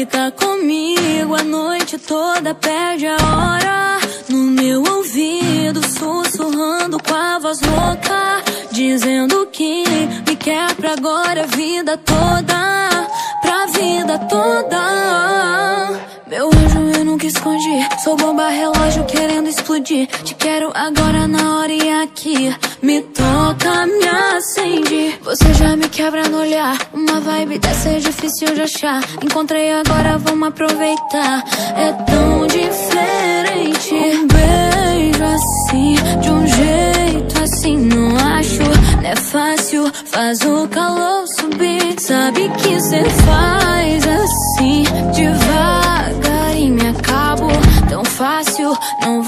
fica comigo a noite toda, perde a hora no meu ouvido, sussurrando com a voz louca, dizendo que me quer pra agora, a vida toda, pra vida toda. Meu anjo, eu nunca escondi, sou bomba relógio querendo explodir. Te quero agora, na hora e aqui. Me toca, me acende. Você já me quebra no olhar, uma vibe dessa é difícil de achar. Encontrei agora, vamos aproveitar. É tão diferente. Um beijo assim, de um jeito assim, não acho. Não é fácil, faz o calor subir. Sabe que cê faz assim, devagar e me acabo. Tão fácil, não